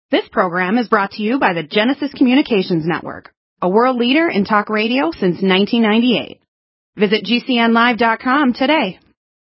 This program is brought to you by the Genesis Communications Network, a world leader in talk radio since 1998. Visit GCNlive.com today.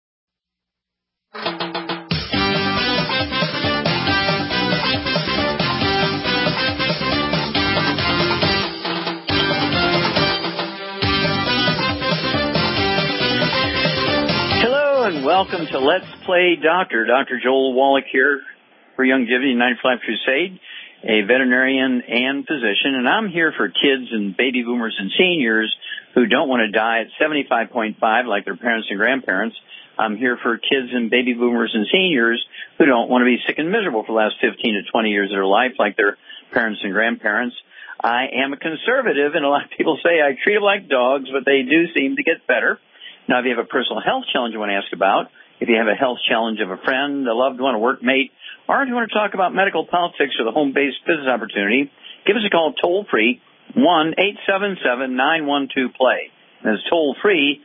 Hello and welcome to Let's Play Doctor. Dr. Joel Wallach here for Youngevity 95 Crusade, a veterinarian and physician, and I'm here for kids and baby boomers and seniors who don't want to die at 75.5 like their parents and grandparents. I'm here for kids and baby boomers and seniors who don't want to be sick and miserable for the last 15 to 20 years of their life like their parents and grandparents. I am a conservative, and a lot of people say I treat them like dogs, but they do seem to get better. Now, if you have a personal health challenge you want to ask about, if you have a health challenge of a friend, a loved one, a workmate, or if you want to talk about medical politics or the home-based business opportunity, give us a call toll-free, 1-877-912-PLAY. That's toll-free,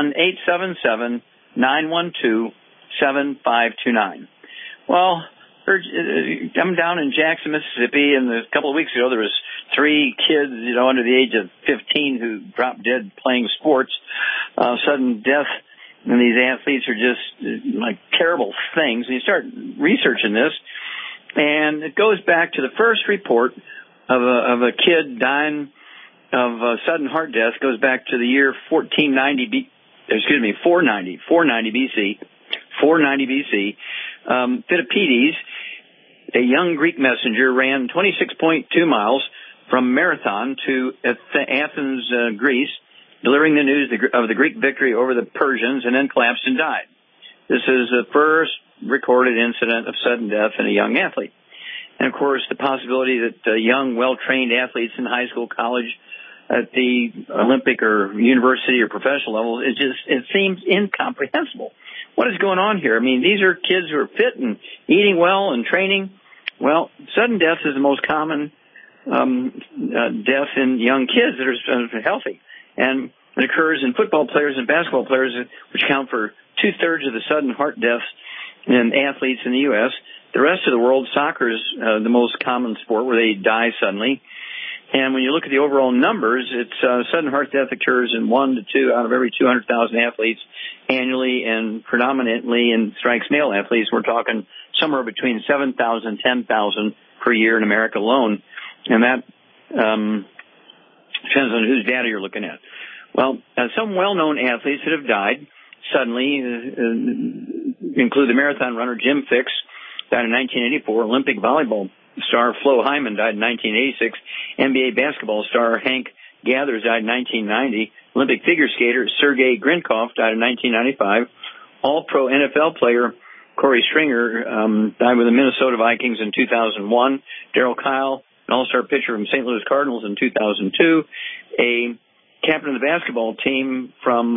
1-877-912-7529. Well, I'm down in Jackson, Mississippi, and a couple of weeks ago there was 3 kids, under the age of 15 who dropped dead playing sports. Sudden death, and these athletes are just like terrible things. And you start researching this, and it goes back to the first report of a kid dying of sudden heart death. Goes back to the year 490 BC. Philippides, a young Greek messenger, ran 26.2 miles from Marathon to Athens, Greece, delivering the news of the Greek victory over the Persians, and then collapsed and died. This is the first recorded incident of sudden death in a young athlete. And, of course, the possibility that young, well-trained athletes in high school, college, at the Olympic or university or professional level, it seems incomprehensible. What is going on here? I mean, these are kids who are fit and eating well and training. Well, sudden death is the most common death in young kids that are healthy. And it occurs in football players and basketball players, which account for 2/3 of the sudden heart deaths in athletes in the U.S. The rest of the world, soccer is the most common sport where they die suddenly. And when you look at the overall numbers, it's sudden heart death occurs in 1 to 2 out of every 200,000 athletes annually, and predominantly in strikes male athletes. We're talking somewhere between 7,000 and 10,000 per year in America alone. And that depends on whose data you're looking at. Well, some well-known athletes that have died suddenly include the marathon runner Jim Fixx, died in 1984, Olympic volleyball star Flo Hyman died in 1986, NBA basketball star Hank Gathers died in 1990, Olympic figure skater Sergei Grinkov died in 1995, All-Pro NFL player Corey Stringer died with the Minnesota Vikings in 2001, Darryl Kyle, an all-star pitcher from St. Louis Cardinals in 2002, a captain of the basketball team from,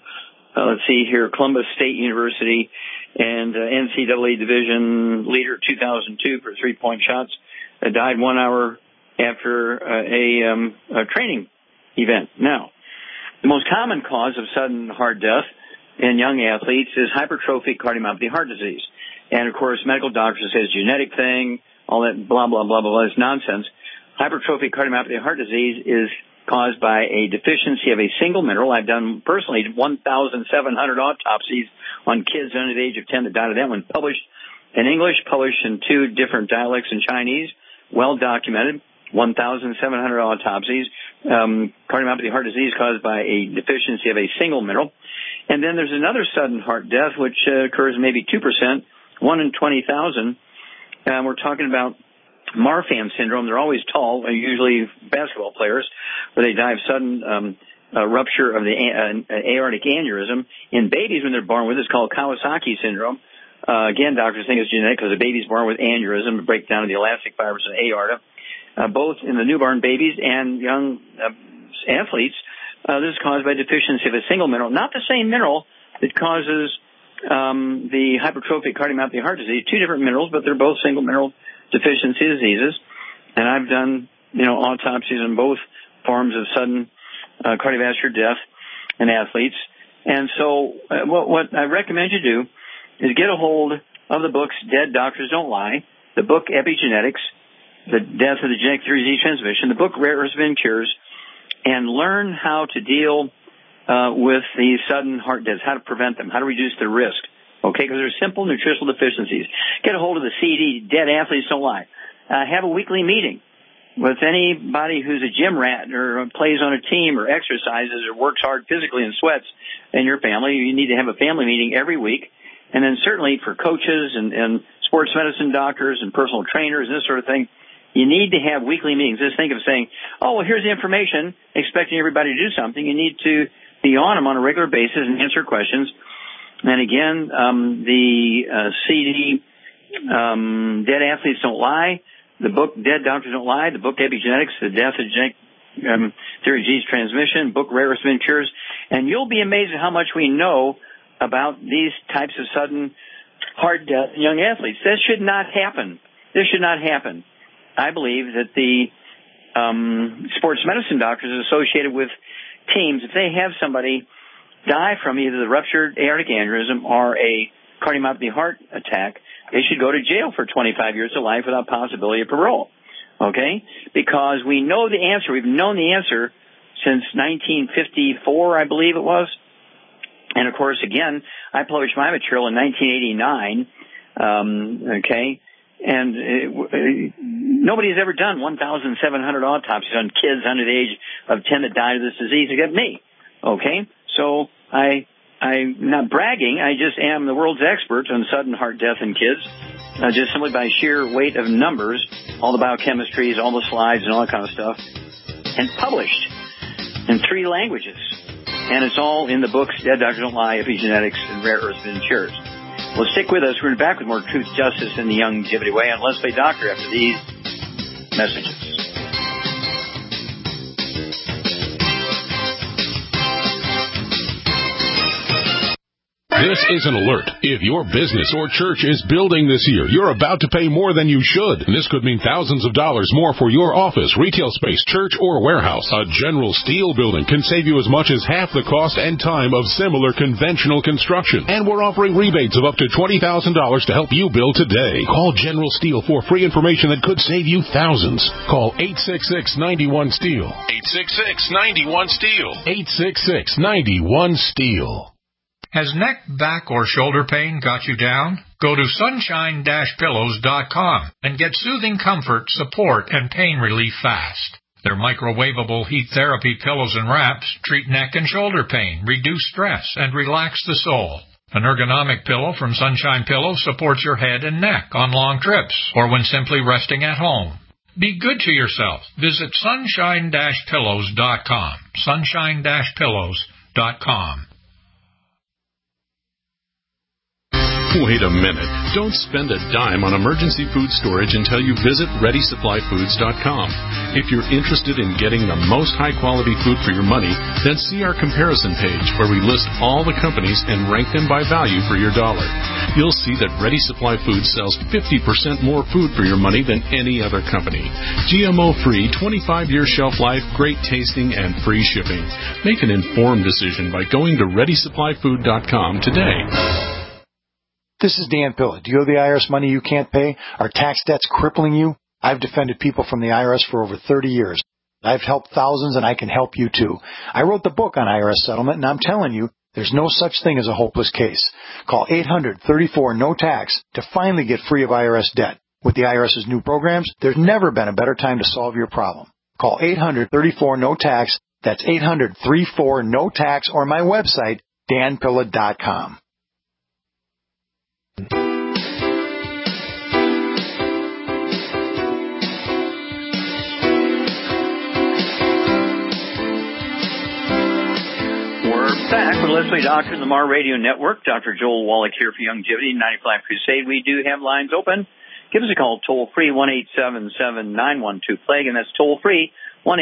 Columbus State University, and NCAA division leader 2002 for three-point shots, died 1 hour after a training event. Now, the most common cause of sudden heart death in young athletes is hypertrophic cardiomyopathy heart disease. And, of course, medical doctors say it's a genetic thing, all that blah, blah, blah, blah, is nonsense. Hypertrophic cardiomyopathy heart disease is caused by a deficiency of a single mineral. I've done personally 1,700 autopsies on kids under the age of 10 that died of that one, published in English, published in 2 different dialects in Chinese, well documented, 1,700 autopsies. Cardiomyopathy heart disease caused by a deficiency of a single mineral. And then there's another sudden heart death, which occurs maybe 2%, 1 in 20,000. We're talking about Marfan syndrome. They're always tall, usually basketball players, where they die of sudden rupture of the aortic aneurysm. In babies, when they're born with, it's called Kawasaki syndrome. Again, doctors think it's genetic because the baby's born with aneurysm, a breakdown of the elastic fibers of the aorta. Both in the newborn babies and young athletes, this is caused by deficiency of a single mineral, not the same mineral that causes the hypertrophic cardiomyopathy heart disease. 2 different minerals, but they're both single mineral deficiency diseases. And I've done, autopsies on both forms of sudden cardiovascular death in athletes. And so what I recommend you do is get a hold of the books Dead Doctors Don't Lie, the book Epigenetics, the death of the genetic theory of disease transmission, the book Rare Earths Forbidden Cures, and learn how to deal with the sudden heart deaths, how to prevent them, how to reduce the risk. Okay, because there's simple nutritional deficiencies. Get a hold of the CD, Dead Athletes Don't Lie. Have a weekly meeting with anybody who's a gym rat or plays on a team or exercises or works hard physically and sweats in your family. You need to have a family meeting every week. And then certainly for coaches and sports medicine doctors and personal trainers and this sort of thing, you need to have weekly meetings. Just think of saying, oh, well, here's the information, expecting everybody to do something. You need to be on them on a regular basis and answer questions. And again, the CD, Dead Athletes Don't Lie, the book Dead Doctors Don't Lie, the book Epigenetics, the Death of Genetic Theory of Disease Transmission, book Rare Earths Forbidden Cures, and you'll be amazed at how much we know about these types of sudden heart death in young athletes. This should not happen. This should not happen. I believe that the sports medicine doctors associated with teams, if they have somebody die from either the ruptured aortic aneurysm or a cardiomyopathy heart attack, they should go to jail for 25 years of life without possibility of parole. Okay? Because we know the answer. We've known the answer since 1954, I believe it was. And of course, again, I published my material in 1989. Okay? And nobody has ever done 1,700 autopsies on kids under the age of 10 that died of this disease except me. Okay? So I'm not bragging. I just am the world's expert on sudden heart death in kids, just simply by sheer weight of numbers, all the biochemistries, all the slides, and all that kind of stuff, and published in 3 languages. And it's all in the books Dead Doctors Don't Lie, Epigenetics, and Rare Earths Forbidden Cures. Well, stick with us. We're back with more Truth, Justice, and the Youngevity Way on Let's Play Doctor after these messages. This is an alert. If your business or church is building this year, you're about to pay more than you should. And this could mean thousands of dollars more for your office, retail space, church, or warehouse. A General Steel building can save you as much as half the cost and time of similar conventional construction. And we're offering rebates of up to $20,000 to help you build today. Call General Steel for free information that could save you thousands. Call 866-91-STEEL. 866-91-STEEL. 866-91-STEEL. Has neck, back, or shoulder pain got you down? Go to sunshine-pillows.com and get soothing comfort, support, and pain relief fast. Their microwavable heat therapy pillows and wraps treat neck and shoulder pain, reduce stress, and relax the soul. An ergonomic pillow from Sunshine Pillows supports your head and neck on long trips or when simply resting at home. Be good to yourself. Visit sunshine-pillows.com. sunshine-pillows.com. Wait a minute. Don't spend a dime on emergency food storage until you visit ReadySupplyFoods.com. If you're interested in getting the most high-quality food for your money, then see our comparison page where we list all the companies and rank them by value for your dollar. You'll see that Ready Supply Foods sells 50% more food for your money than any other company. GMO-free, 25-year shelf life, great tasting, and free shipping. Make an informed decision by going to ReadySupplyFood.com today. This is Dan Pilla. Do you owe the IRS money you can't pay? Are tax debts crippling you? I've defended people from the IRS for over 30 years. I've helped thousands, and I can help you too. I wrote the book on IRS settlement, and I'm telling you, there's no such thing as a hopeless case. Call 800-34-NO-TAX to finally get free of IRS debt. With the IRS's new programs, there's never been a better time to solve your problem. Call 800-34-NO-TAX. That's 800-34-NO-TAX, or my website, danpilla.com. Back with Leslie Doctor and the Mar Radio Network. Dr. Joel Wallach here for Youngevity 95 Crusade. We do have lines open. Give us a call toll-free, 1-877-912-PLAGUE, and that's toll-free,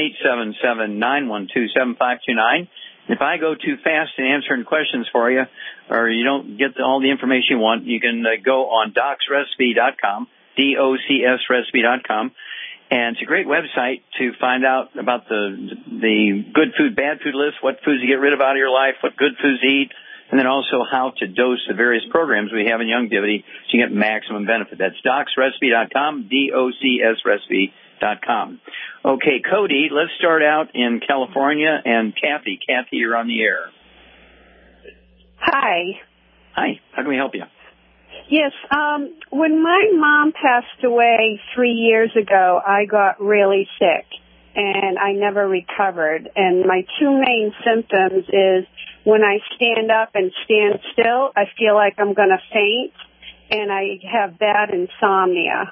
1-877-912-7529. If I go too fast in answering questions for you, or you don't get all the information you want, you can go on docsrecipe.com, DOCSrecipe.com. And it's a great website to find out about the good food, bad food list, what foods to get rid of out of your life, what good foods to eat, and then also how to dose the various programs we have in Youngevity so you get maximum benefit. That's docsrecipe.com, DOCSrecipe.com. Okay, Cody, let's start out in California, and Kathy. Kathy, you're on the air. Hi. Hi, how can we help you? Yes, when my mom passed away 3 years ago, I got really sick, and I never recovered. And my two main symptoms is when I stand up and stand still, I feel like I'm going to faint, and I have bad insomnia.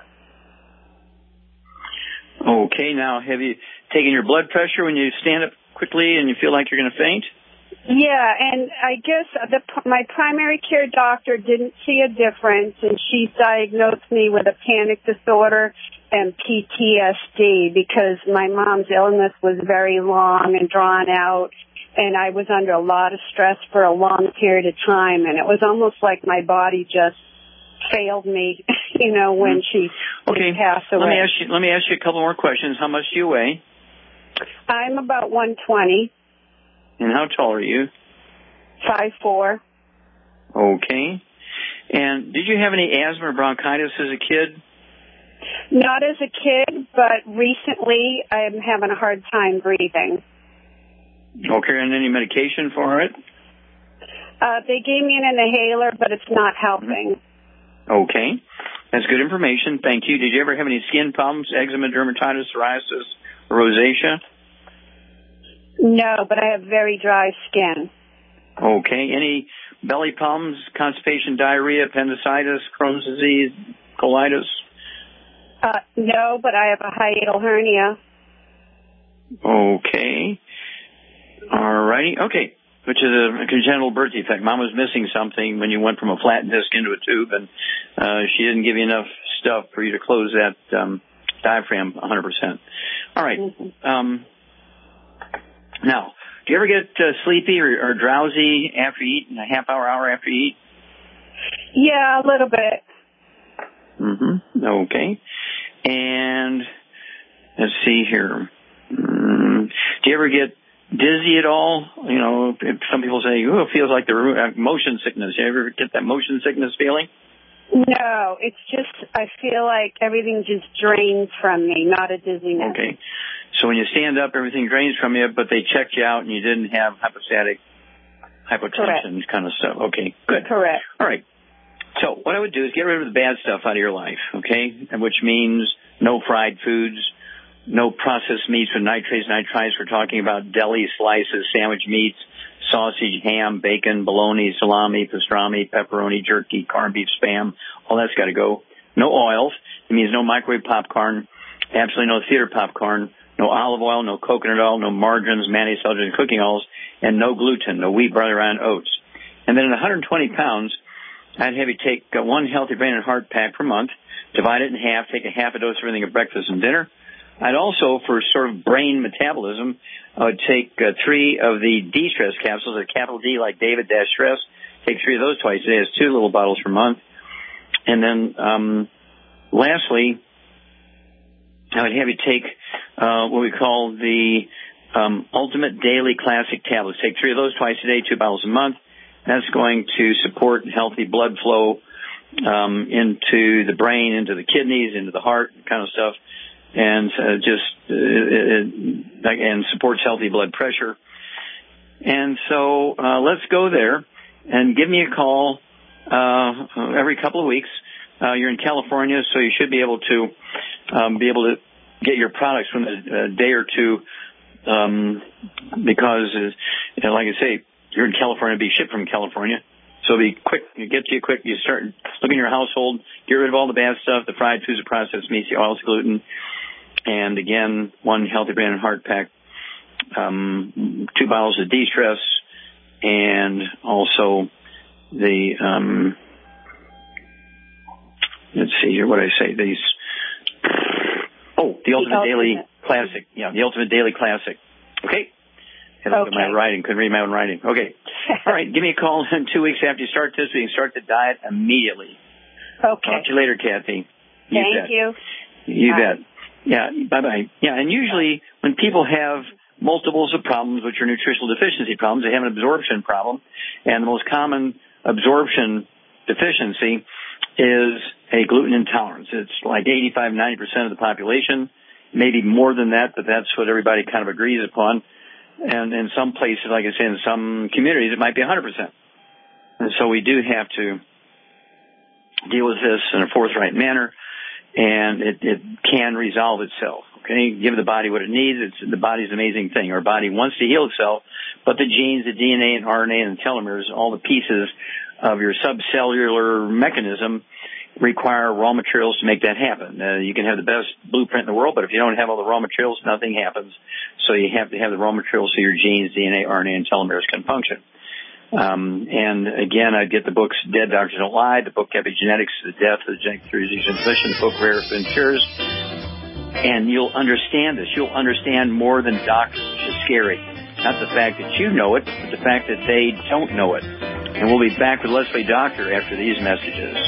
Okay, now have you taken your blood pressure when you stand up quickly and you feel like you're going to faint? Yeah, and I guess my primary care doctor didn't see a difference, and she diagnosed me with a panic disorder and PTSD because my mom's illness was very long and drawn out, and I was under a lot of stress for a long period of time, and it was almost like my body just failed me, when she passed away. Let me ask you a couple more questions. How much do you weigh? I'm about 120. And how tall are you? 5'4". Okay. And did you have any asthma or bronchitis as a kid? Not as a kid, but recently I'm having a hard time breathing. Okay, and any medication for it? They gave me an inhaler, but it's not helping. Okay. That's good information. Thank you. Did you ever have any skin problems, eczema, dermatitis, psoriasis, or rosacea? No, but I have very dry skin. Okay. Any belly problems, constipation, diarrhea, appendicitis, Crohn's disease, colitis? No, but I have a hiatal hernia. Okay. All righty. Okay. Which is a congenital birth defect. Mom was missing something when you went from a flat disc into a tube, and she didn't give you enough stuff for you to close that diaphragm 100%. All right. Mm-hmm. Now, do you ever get sleepy or drowsy after you eat, a half hour after you eat? Yeah, a little bit. Mm-hmm. Okay. And let's see here. Do you ever get dizzy at all? Some people say, it feels like the motion sickness. You ever get that motion sickness feeling? No, it's just I feel like everything just drains from me, not a dizziness. Okay. So when you stand up, everything drains from you, but they checked you out and you didn't have hypostatic hypotension kind of stuff. Okay, good. Correct. All right. So what I would do is get rid of the bad stuff out of your life, okay, which means no fried foods, no processed meats with nitrates, nitrites. We're talking about deli slices, sandwich meats, sausage, ham, bacon, bologna, salami, pastrami, pepperoni, jerky, corned beef, Spam. All that's got to go. No oils. It means no microwave popcorn, absolutely no theater popcorn, no olive oil, no coconut oil, no margarines, mayonnaise, and cooking oils, and no gluten, no wheat, barley, rye, and oats. And then at 120 pounds, I'd have you take one healthy brain and heart pack per month, divide it in half, take a half a dose of everything at breakfast and dinner. I'd also, for sort of brain metabolism, I would take 3 of the D-Stress capsules, a capital D like David - Stress. Take 3 of those twice a day. It's 2 little bottles per month. And then, lastly, I would have you take what we call the Ultimate Daily Classic tablets. Take 3 of those twice a day, 2 bottles a month. That's going to support healthy blood flow into the brain, into the kidneys, into the heart, kind of stuff, and and supports healthy blood pressure. And so let's go there and give me a call every couple of weeks. You're in California, so you should be able to get your products within a day or two because, like I say, you're in California, be shipped from California. So it'll be quick. You get to you quick. You start looking at your household, get rid of all the bad stuff, the fried foods, the processed meats, the oils, gluten. And again, 1 healthy brain and heart pack, 2 bottles of D-Stress, and also the, let's see here, what did I say? These, the Ultimate Daily Classic. Yeah, the Ultimate Daily Classic. Okay. Had to look at my writing. Couldn't read my own writing. Okay. All right. Give me a call in 2 weeks after you start this. We can start the diet immediately. Okay. Talk to you later, Kathy. Thank you. You bet. Yeah. Bye-bye. Yeah. And usually when people have multiples of problems, which are nutritional deficiency problems. They have an absorption problem, and the most common absorption deficiency is a gluten intolerance. It's like 85-90% of the population, maybe more than that, but that's what everybody kind of agrees upon. And in some places, like I say, in some communities, it might be 100%. And so we do have to deal with this in a forthright manner, and it can resolve itself. Okay, give the body what it needs. The body's an amazing thing. Our body wants to heal itself, but the genes, the DNA and RNA and the telomeres, all the pieces of your subcellular mechanism require raw materials to make that happen. You can have the best blueprint in the world, but if you don't have all the raw materials, nothing happens. So you have to have the raw materials so your genes, DNA, RNA, and telomeres can function. And again, I get the books Dead Doctors Don't Lie, the book Epigenetics, The Death of the Genetic Disease Transmission, the book Rare Ventures, and you'll understand this. You'll understand more than doctors, which is scary. Not the fact that you know it, but the fact that they don't know it. And we'll be back with Leslie Doctor after these messages.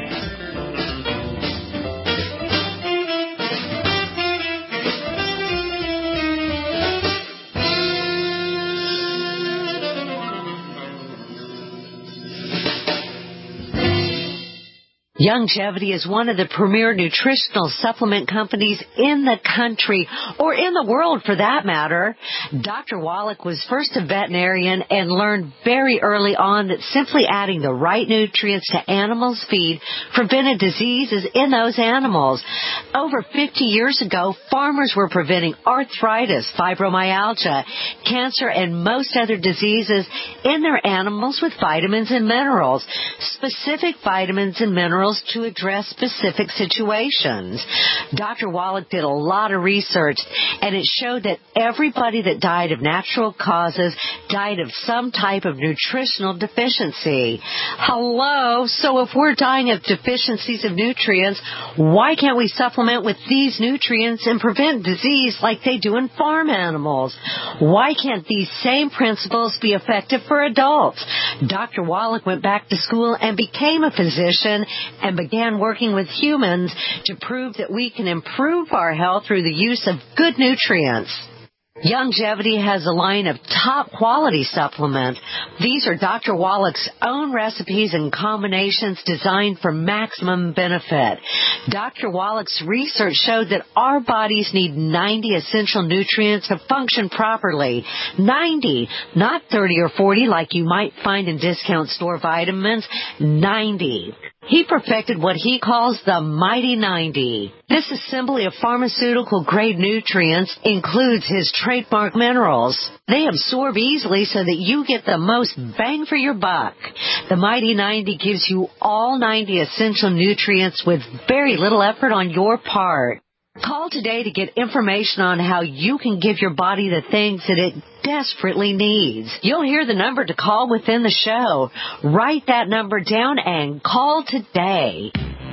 Youngevity is one of the premier nutritional supplement companies in the country, or in the world for that matter. Dr. Wallach was first a veterinarian and learned very early on that simply adding the right nutrients to animals' feed prevented diseases in those animals. Over 50 years ago, farmers were preventing arthritis, fibromyalgia, cancer, and most other diseases in their animals with vitamins and minerals, specific vitamins and minerals to address specific situations. Dr. Wallach did a lot of research, and it showed that everybody that died of natural causes died of some type of nutritional deficiency. Hello? So if we're dying of deficiencies of nutrients, why can't we supplement with these nutrients and prevent disease like they do in farm animals? Why can't these same principles be effective for adults? Dr. Wallach went back to school and became a physician and began working with humans to prove that we can improve our health through the use of good nutrients. Youngevity has a line of top-quality supplements. These are Dr. Wallach's own recipes and combinations designed for maximum benefit. Dr. Wallach's research showed that our bodies need 90 essential nutrients to function properly. 90, not 30 or 40 like you might find in discount store vitamins. 90. He perfected what he calls the Mighty 90. This assembly of pharmaceutical-grade nutrients includes his trademark minerals. They absorb easily so that you get the most bang for your buck. The Mighty 90 gives you all 90 essential nutrients with very little effort on your part. Call today to get information on how you can give your body the things that it desperately needs. You'll hear the number to call within the show. Write that number down and call today.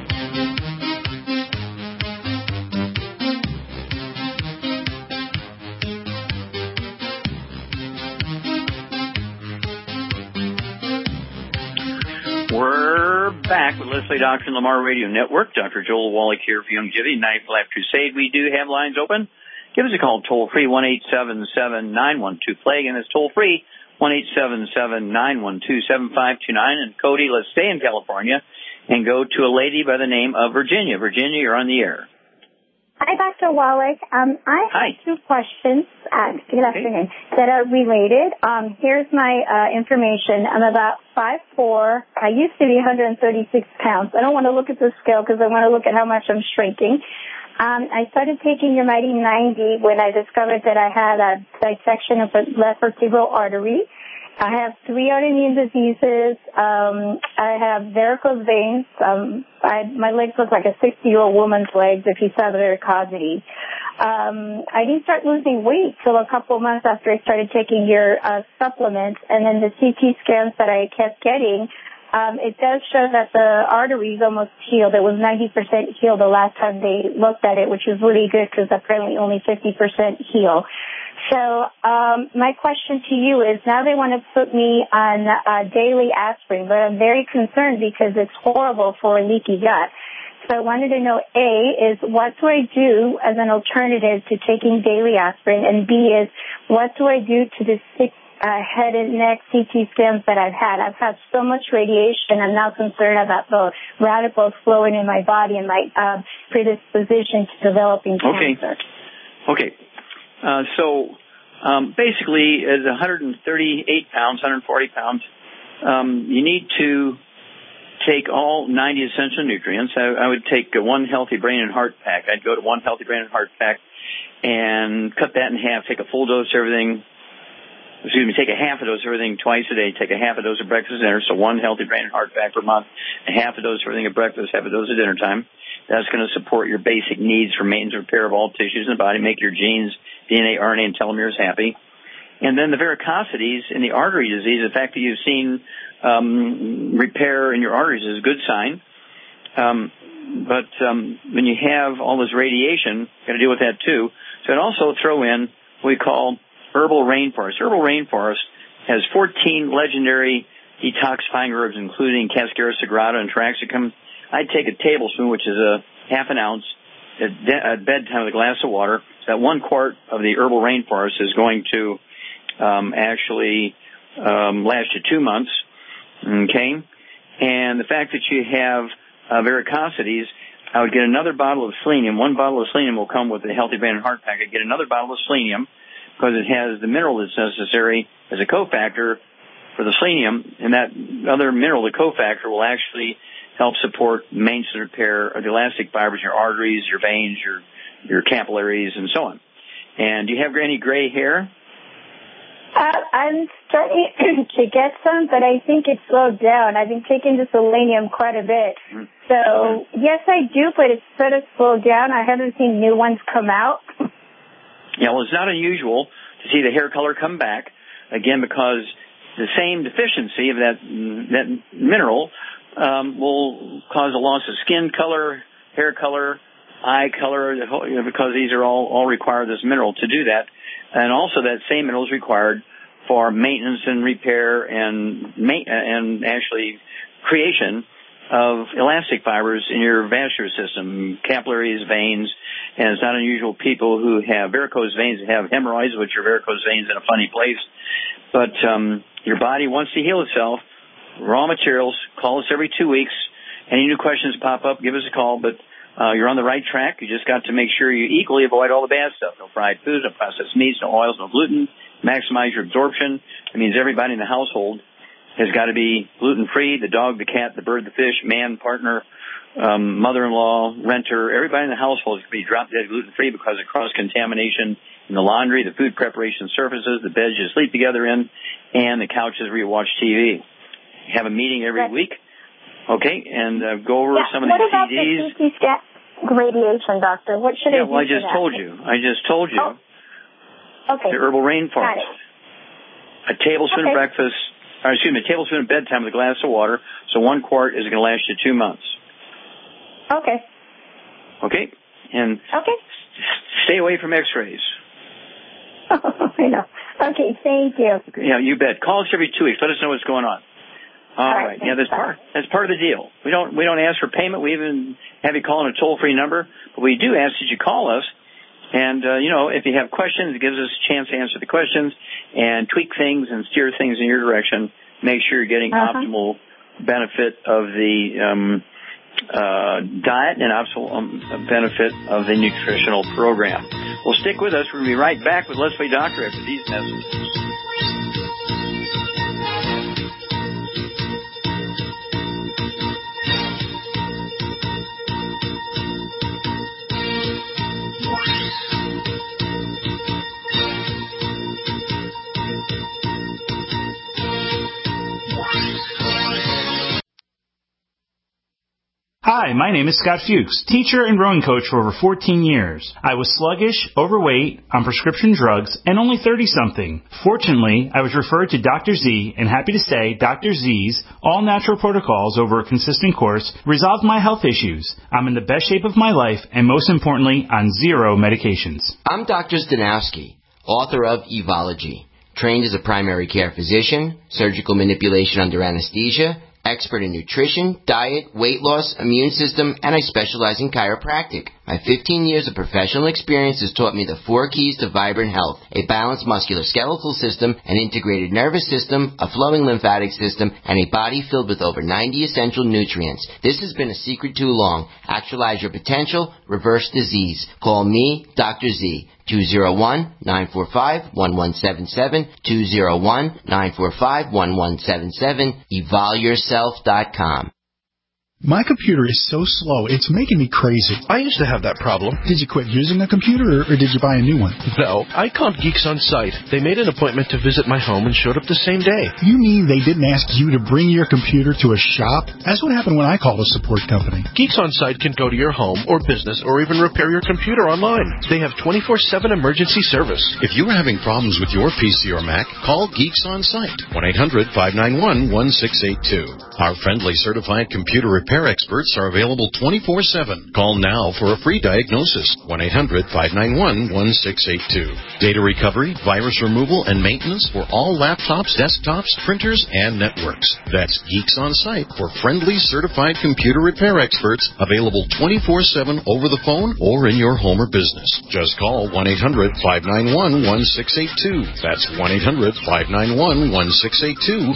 We're back with Leslie Doctor and Lamar Radio Network. Dr. Joel Wallach here for Youngevity, Night Life Crusade. We do have lines open. Give us a call toll-free, 1-877-912-PLAY. Again, it's toll-free, 1-877-912-7529. And Cody, let's stay in California and go to a lady by the name of Virginia. Virginia, you're on the air. Hi, Dr. Wallach. I have two questions, good afternoon, that are related. Here's my information. I'm about 5'4". I used to be 136 pounds. I don't want to look at the scale because I want to look at how much I'm shrinking. I started taking your Mighty 90 when I discovered that I had a dissection of the left vertebral artery. I have 3 autoimmune diseases. I have varicose veins. My legs look like a 60-year-old woman's legs if you saw the varicosity. I didn't start losing weight till a couple of months after I started taking your supplements, and then the CT scans that I kept getting, it does show that the artery is almost healed. It was 90% healed the last time they looked at it, which is really good because apparently only 50% heal. So my question to you is, now they want to put me on daily aspirin, but I'm very concerned because it's horrible for a leaky gut. So I wanted to know, A, is what do I do as an alternative to taking daily aspirin? And B is, what do I do to the sick head and neck CT scans that I've had? I've had so much radiation. I'm now concerned about the radicals flowing in my body and my predisposition to developing cancer. Okay. So basically, at 138 pounds, 140 pounds, you need to take all 90 essential nutrients. I would take one healthy brain and heart pack. I'd go to one healthy brain and heart pack and cut that in half, take a full dose of everything. Take a half a dose of everything twice a day. Take a half a dose of breakfast and dinner, so one healthy brain and heart pack per month, a half a dose of everything at breakfast, half a dose at dinner time. That's going to support your basic needs for maintenance and repair of all tissues in the body, make your genes, DNA, RNA, and telomeres happy. And then the varicosities in the artery disease, the fact that you've seen repair in your arteries is a good sign. But when you have all this radiation, you've got to deal with that too. So I'd also throw in what we call herbal rainforest. Herbal rainforest has 14 legendary detoxifying herbs, including Cascara sagrada and Taraxacum. I'd take a tablespoon, which is a half an ounce, at bedtime with a glass of water. So that 1 quart of the herbal rainforest is going to actually last you 2 months. Okay? And the fact that you have varicosities, I would get another bottle of selenium. 1 bottle of selenium will come with the Healthy Brain and Heart Pack. I'd get another bottle of selenium because it has the mineral that's necessary as a cofactor for the selenium, and that other mineral, the cofactor, will actually help support maintenance and repair of the elastic fibers in your arteries, your veins, your capillaries, and so on. And do you have any gray hair? I'm starting to get some, but I think it's slowed down. I've been taking the selenium quite a bit. So, yes, I do, but it's sort of slowed down. I haven't seen new ones come out. Yeah, well, it's not unusual to see the hair color come back, again, because the same deficiency of that mineral will cause a loss of skin color, hair color, eye color, because these are all require this mineral to do that. And also that same mineral is required for maintenance and repair and actually creation of elastic fibers in your vascular system, capillaries, veins. And it's not unusual people who have varicose veins have hemorrhoids, which are varicose veins in a funny place. But your body wants to heal itself. Raw materials, call us every 2 weeks. Any new questions pop up, give us a call. But you're on the right track. You just got to make sure you equally avoid all the bad stuff. No fried foods, no processed meats, no oils, no gluten. Maximize your absorption. It means everybody in the household has got to be gluten-free. The dog, the cat, the bird, the fish, man, partner, mother-in-law, renter. Everybody in the household is going to be drop-dead gluten-free because of cross-contamination in the laundry, the food preparation surfaces, the beds you sleep together in, and the couches where you watch TV. Have a meeting every week. Okay, and go over some of these CDs. What about the CT radiation, doctor? What should I do? Well, I just told you. Oh. Okay. The herbal rainforest. A tablespoon of breakfast, a tablespoon of bedtime with a glass of water. So 1 quart is going to last you 2 months. Okay. Okay? And stay away from x-rays. I know. Okay, thank you. Yeah, you bet. Call us every 2 weeks. Let us know what's going on. All right. Yeah, that's part of the deal. We don't ask for payment. We even have you call on a toll-free number, but we do ask that you call us. And if you have questions, it gives us a chance to answer the questions and tweak things and steer things in your direction. Make sure you're getting optimal benefit of the diet and optimal benefit of the nutritional program. Well, stick with us. We're going to be right back with Let's Play Doctor after these messages. Hi, my name is Scott Fuchs, teacher and rowing coach for over 14 years. I was sluggish, overweight, on prescription drugs, and only 30-something. Fortunately, I was referred to Dr. Z, and happy to say Dr. Z's all-natural protocols over a consistent course resolved my health issues. I'm in the best shape of my life, and most importantly, on 0 medications. I'm Dr. Zdanowski, author of Evology, trained as a primary care physician, surgical manipulation under anesthesia, Expert in nutrition, diet, weight loss, immune system, and I specialize in chiropractic. My 15 years of professional experience has taught me the 4 keys to vibrant health: a balanced musculoskeletal system, an integrated nervous system, a flowing lymphatic system, and a body filled with over 90 essential nutrients. This has been a secret too long. Actualize your potential, reverse disease. Call me, Dr. Z. 201-945-1177, 201-945-1177, evolveyourself.com. My computer is so slow, it's making me crazy. I used to have that problem. Did you quit using a computer, or did you buy a new one? No, I called Geeks On Site. They made an appointment to visit my home and showed up the same day. You mean they didn't ask you to bring your computer to a shop? That's what happened when I called a support company. Geeks On Site can go to your home or business or even repair your computer online. They have 24/7 emergency service. If you are having problems with your PC or Mac, call Geeks On Site, 1-800-591-1682. Our friendly certified computer repair experts are available 24/7. Call now for a free diagnosis, 1-800-591-1682. Data recovery, virus removal, and maintenance for all laptops, desktops, printers, and networks. That's Geeks On Site for friendly certified computer repair experts, available 24/7 over the phone or in your home or business. Just call 1-800-591-1682. That's 1-800-591-1682,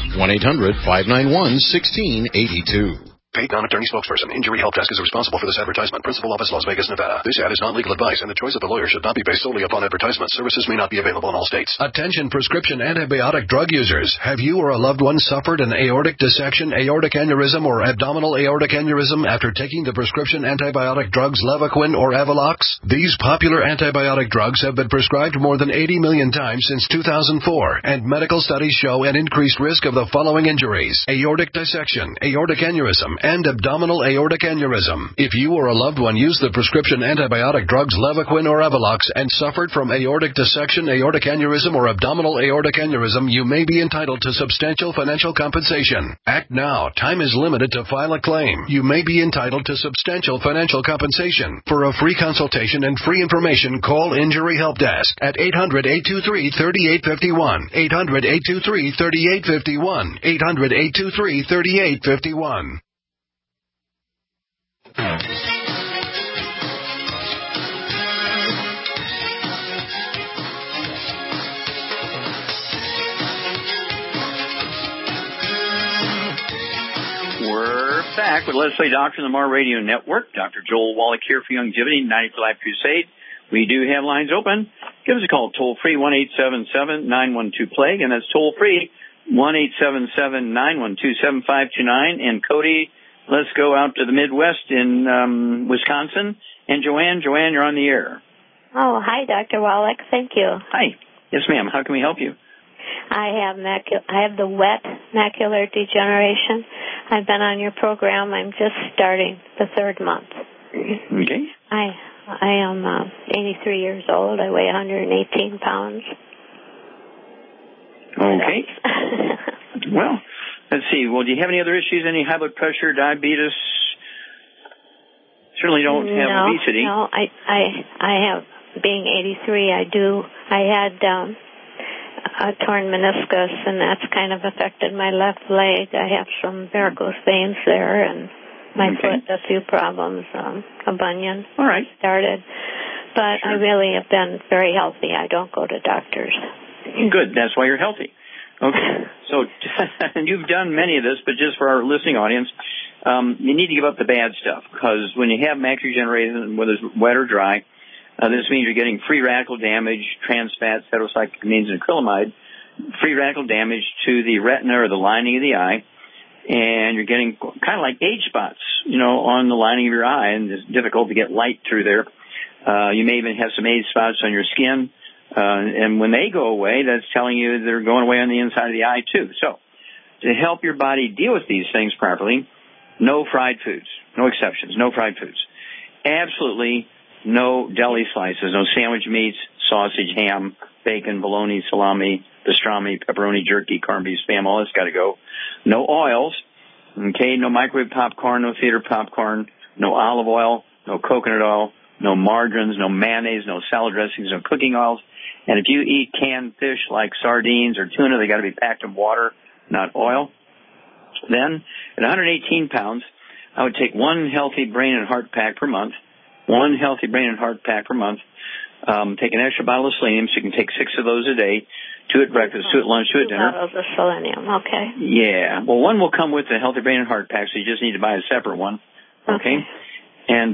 1-800-591-1682. Paid non-attorney spokesperson. Injury Help Desk is responsible for this advertisement. Principal office, Las Vegas, Nevada. This ad is not legal advice, and the choice of the lawyer should not be based solely upon advertisement. Services may not be available in all states. Attention prescription antibiotic drug users. Have you or a loved one suffered an aortic dissection, aortic aneurysm, or abdominal aortic aneurysm after taking the prescription antibiotic drugs Levaquin or Avalox? These popular antibiotic drugs have been prescribed more than 80 million times since 2004, and medical studies show an increased risk of the following injuries: aortic dissection, aortic aneurysm, and abdominal aortic aneurysm. If you or a loved one used the prescription antibiotic drugs Levaquin or Avalox and suffered from aortic dissection, aortic aneurysm, or abdominal aortic aneurysm, you may be entitled to substantial financial compensation. Act now. Time is limited to file a claim. You may be entitled to substantial financial compensation. For a free consultation and free information, call Injury Help Desk at 800-823-3851, 800-823-3851, 800-823-3851. We're back with Let's Play Doctor on the Mar Radio Network. Dr. Joel Wallach here for Youngevity 90 for Life Crusade. We do have lines open. Give us a call, toll-free, 1-877-912-PLAGUE, and that's toll-free, 1-877-912-7529. And Cody, let's go out to the Midwest in Wisconsin. And Joanne, you're on the air. Oh, hi, Dr. Wallach. Thank you. Hi. Yes, ma'am. How can we help you? I have the wet macular degeneration. I've been on your program. I'm just starting the 3rd month. Okay. I am 83 years old. I weigh 118 pounds. Okay. Well, let's see. Well, do you have any other issues? Any high blood pressure, diabetes? Certainly don't have obesity. No, I have, being 83, I had a torn meniscus, and that's kind of affected my left leg. I have some varicose veins there, and my foot, a few problems, a bunion. All right. Started. But I really have been very healthy. I don't go to doctors. Good. That's why you're healthy. Okay. So you've done many of this, but just for our listening audience, you need to give up the bad stuff, because when you have macular degeneration, whether it's wet or dry, this means you're getting free radical damage, trans fats, heterocyclamines, and acrylamide, free radical damage to the retina or the lining of the eye, and you're getting kind of like age spots, on the lining of your eye, and it's difficult to get light through there. You may even have some age spots on your skin, and when they go away, that's telling you they're going away on the inside of the eye too. So, to help your body deal with these things properly, no fried foods, no exceptions, no fried foods. Absolutely no deli slices, no sandwich meats, sausage, ham, bacon, bologna, salami, pastrami, pepperoni, jerky, corned beef, spam, all that's got to go. No oils, okay, no microwave popcorn, no theater popcorn, no olive oil, no coconut oil, no margarines, no mayonnaise, no salad dressings, no cooking oils. And if you eat canned fish like sardines or tuna, they got to be packed in water, not oil. Then, at 118 pounds, I would take one healthy brain and heart pack per month, take an extra bottle of selenium, so you can take 6 of those a day, 2 at breakfast, 2 at lunch, 2 at dinner. 2 bottles of selenium, okay. Yeah. Well, one will come with the healthy brain and heart pack, so you just need to buy a separate one. Okay. And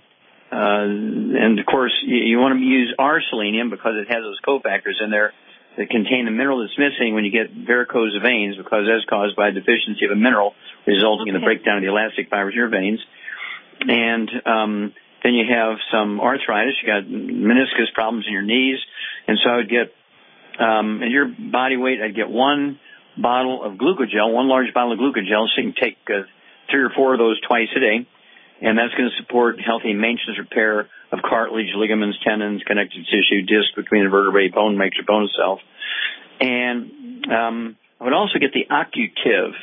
of course, you want to use our selenium because it has those cofactors in there that contain a mineral that's missing when you get varicose veins, because that's caused by a deficiency of a mineral resulting in the breakdown of the elastic fibers in your veins. And then you have some arthritis. You got meniscus problems in your knees. And so I would get, at your body weight, I'd get 1 bottle of glucogel, 1 large bottle of glucogel, so you can take 3 or 4 of those twice a day. And that's going to support healthy maintenance repair of cartilage, ligaments, tendons, connective tissue, disc between the vertebrae, bone makes your bone itself. And I would also get the Occutiv.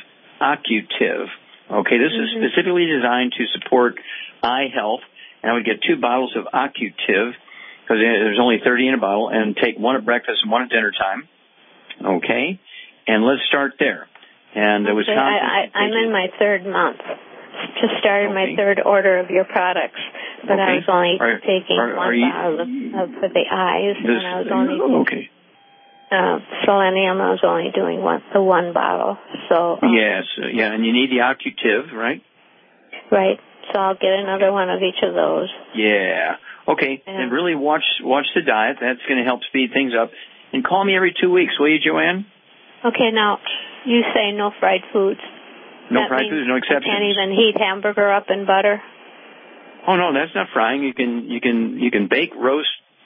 Okay, this is specifically designed to support eye health. And I would get 2 bottles of Occutiv, because there's only 30 in a bottle, and take 1 at breakfast and 1 at dinner time. Okay? And let's start there. And it was I'm in my 3rd month. Just started my 3rd order of your products, but I was only taking 1 bottle for the eyes, and I was only selenium. I was only doing the 1 bottle. So yes, and you need the Occutiv, right? Right. So I'll get another one of each of those. Yeah. Okay. And really watch the diet. That's going to help speed things up. And call me every 2 weeks, will you, Joanne? Okay. Now you say no fried foods. No fried foods, no exceptions. I can't even heat hamburger up in butter. Oh no, that's not frying. You can bake, roast,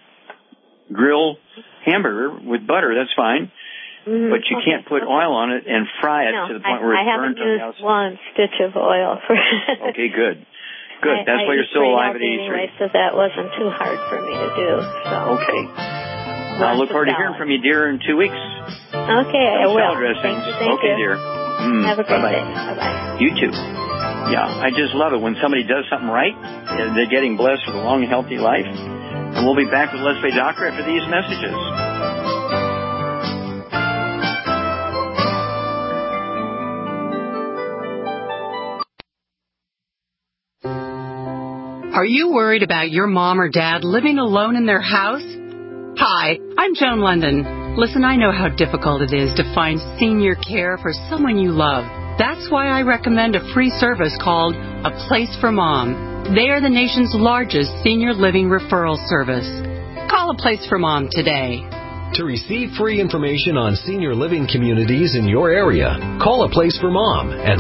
grill hamburger with butter. That's fine. But you can't put oil on it and fry it to the point where it's burnt on the outside. I haven't used 1 stitch of oil for it. Okay, good. That's why you're still alive at 83. Anyway, so that wasn't too hard for me to do. So. Okay. I'll look forward to hearing from you, dear, in 2 weeks. Okay, I will. Thank you. Thank you. Dear. Have a great day. Bye-bye. You too. Yeah, I just love it when somebody does something right. They're getting blessed with a long, healthy life. And we'll be back with Leslie Doctor after these messages. Are you worried about your mom or dad living alone in their house? Hi, I'm Joan London. Listen, I know how difficult it is to find senior care for someone you love. That's why I recommend a free service called A Place for Mom. They are the nation's largest senior living referral service. Call A Place for Mom today. To receive free information on senior living communities in your area, call A Place for Mom at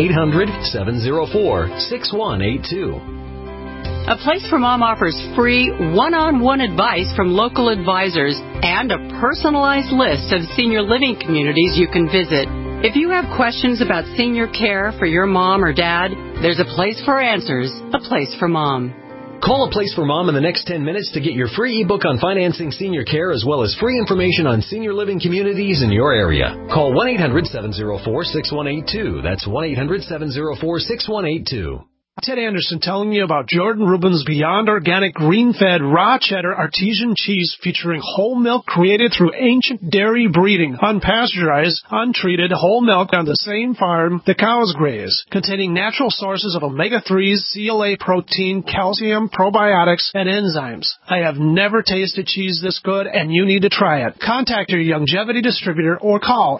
1-800-704-6182. A Place for Mom offers free one-on-one advice from local advisors and a personalized list of senior living communities you can visit. If you have questions about senior care for your mom or dad, there's a place for answers, A Place for Mom. Call A Place for Mom in the next 10 minutes to get your free ebook on financing senior care as well as free information on senior living communities in your area. Call 1-800-704-6182. That's 1-800-704-6182. Ted Anderson telling you about Jordan Rubin's Beyond Organic Green-Fed Raw Cheddar Artesian Cheese featuring whole milk created through ancient dairy breeding, unpasteurized, untreated whole milk on the same farm the cows graze, containing natural sources of omega-3s, CLA protein, calcium, probiotics, and enzymes. I have never tasted cheese this good, and you need to try it. Contact your Longevity distributor or call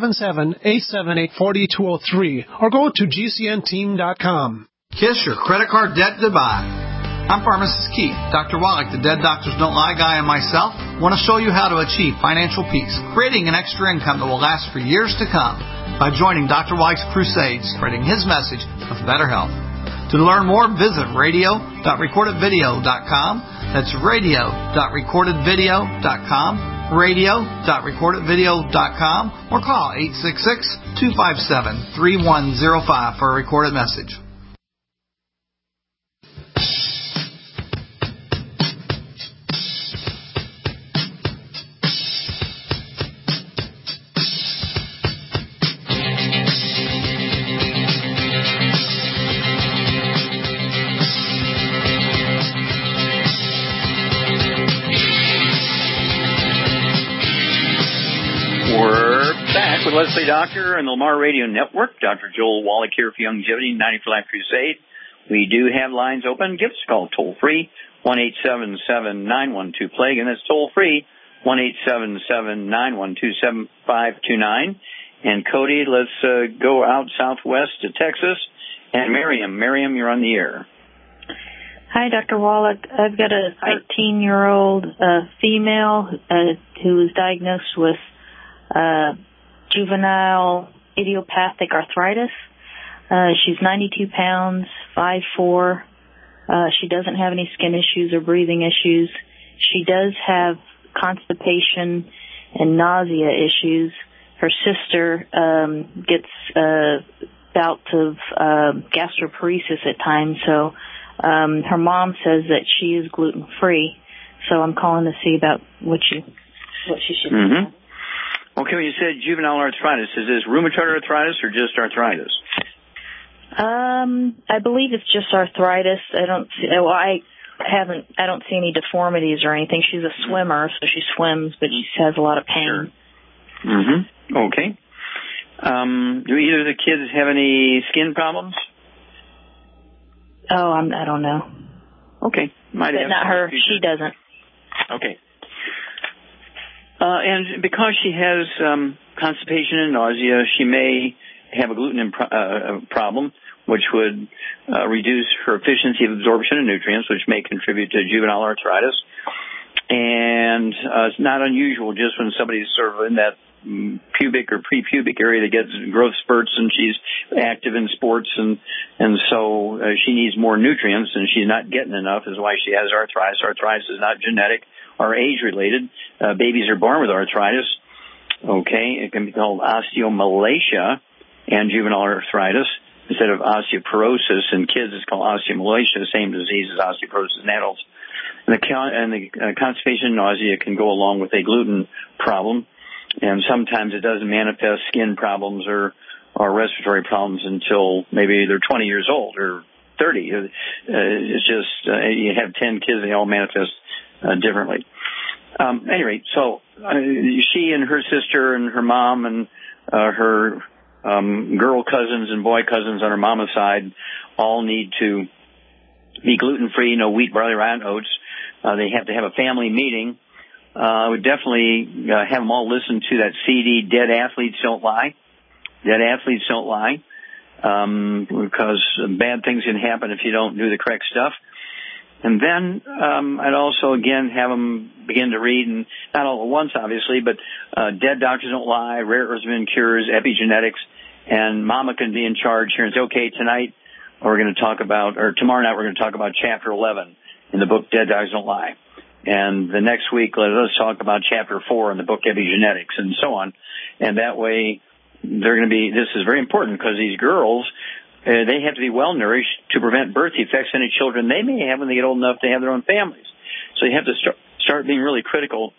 877-878-4203 or go to GCNteam.com. Kiss your credit card debt goodbye. I'm Pharmacist Keith. Dr. Wallach, the Dead Doctors Don't Lie guy, and myself want to show you how to achieve financial peace, creating an extra income that will last for years to come by joining Dr. Wallach's crusade, spreading his message of better health. To learn more, visit radio.recordedvideo.com. That's radio.recordedvideo.com, radio.recordedvideo.com, or call 866-257-3105 for a recorded message. with Leslie Doctor and the Lamar Radio Network. Dr. Joel Wallach here for Longevity 90 for Life Crusade. We do have lines open. Give us a call toll-free, 1-877-912-PLAGUE, and that's toll-free, 1-877-912-7529. And Cody, let's go out southwest to Texas. And Miriam. Miriam, you're on the air. Hi, Dr. Wallach. I've got a 13-year-old female who was diagnosed with juvenile idiopathic arthritis. She's 92 pounds, 5'4". She doesn't have any skin issues or breathing issues. She does have constipation and nausea issues. Her sister gets bouts of gastroparesis at times, so her mom says that she is gluten-free. So I'm calling to see about what she should do. Okay, when you said juvenile arthritis, is this rheumatoid arthritis or just arthritis? I believe it's just arthritis. I don't see any deformities or anything. She's a swimmer, so she swims, but she has a lot of pain. Sure. Okay. Do either of the kids have any skin problems? Oh, I don't know. Okay. Might have. Not her. She doesn't. Okay. And because she has constipation and nausea, she may have a gluten problem, which would reduce her efficiency of absorption of nutrients, which may contribute to juvenile arthritis. And it's not unusual just when somebody's sort of in that pubic or pre-pubic area that gets growth spurts and she's active in sports and so she needs more nutrients and she's not getting enough is why she has arthritis. Arthritis is not genetic or age related. Babies are born with arthritis. Okay, it can be called osteomalacia and juvenile arthritis instead of osteoporosis. In kids it's called osteomalacia, the same disease as osteoporosis in adults. And the constipation and nausea can go along with a gluten problem. And sometimes it doesn't manifest skin problems or respiratory problems until maybe they're 20 years old or 30. It's just you have 10 kids, they all manifest differently. Anyway, so she and her sister and her mom and her girl cousins and boy cousins on her mama's side all need to be gluten-free, no wheat, barley, rye, and oats. They have to have a family meeting. I would definitely have them all listen to that CD, Dead Athletes Don't Lie. Dead Athletes Don't Lie, because bad things can happen if you don't do the correct stuff. And then I'd also, again, have them begin to read, and not all at once, obviously, but Dead Doctors Don't Lie, Rare Earths and Cures, Epigenetics, and Mama can be in charge here and say, okay, tonight we're going to talk about, or tomorrow night we're going to talk about Chapter 11 in the book Dead Doctors Don't Lie. And the next week, let us talk about Chapter 4 in the book Epigenetics and so on. And that way, they're going to be, this is very important because these girls, they have to be well nourished to prevent birth defects in any children they may have when they get old enough to have their own families. So you have to start being really critical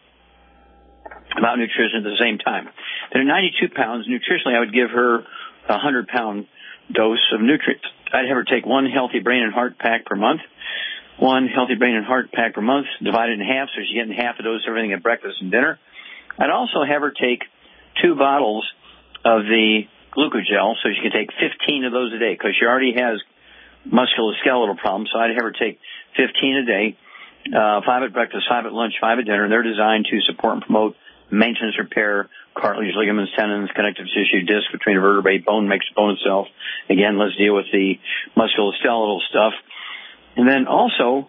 about nutrition at the same time. At 92 pounds, nutritionally, I would give her a 100-pound dose of nutrients. I'd have her take one healthy brain and heart pack per month. One healthy brain and heart pack per month, divided in half, so she's getting half a dose of everything at breakfast and dinner. I'd also have her take 2 bottles of the glucogel, so she can take 15 of those a day, because she already has musculoskeletal problems, so I'd have her take 15 a day, 5 at breakfast, 5 at lunch, 5 at dinner. They're designed to support and promote maintenance, repair, cartilage, ligaments, tendons, connective tissue, disc between vertebrae, bone makes bone itself. Again, let's deal with the musculoskeletal stuff. And then also,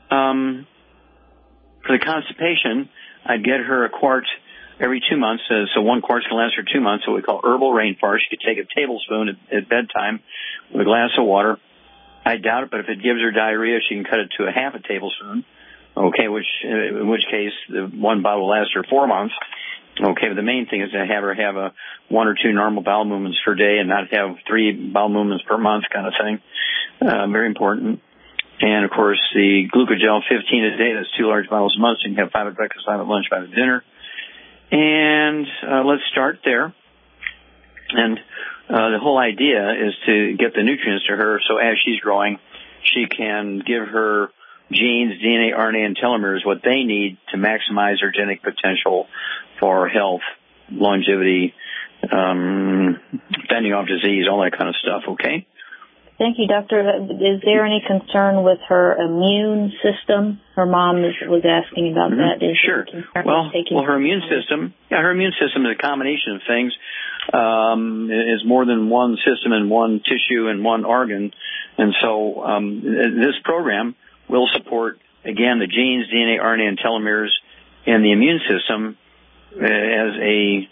for the constipation, I'd get her a quart every 2 months. So 1 quart can last her 2 months, what we call herbal rainforest. She could take a tablespoon at bedtime with a glass of water. I doubt it, but if it gives her diarrhea, she can cut it to a half a tablespoon. Okay, in which case, the 1 bottle will last her 4 months. Okay, but the main thing is to have her have 1 or 2 normal bowel movements per day and not have 3 bowel movements per month kind of thing. Very important. And, of course, the glucogel, 15 a day, that's 2 large bottles a month. So you can have 5 at breakfast, 5 at lunch, 5 at dinner. And let's start there. And the whole idea is to get the nutrients to her so as she's growing, she can give her genes, DNA, RNA, and telomeres what they need to maximize their genetic potential for health, longevity, fending off disease, all that kind of stuff, okay? Thank you, Doctor. Is there any concern with her immune system? Her mom was asking about that. Sure. Well, her immune system, her immune system is a combination of things. Is more than one system and one tissue and one organ. And so this program will support, again, the genes, DNA, RNA, and telomeres in the immune system as a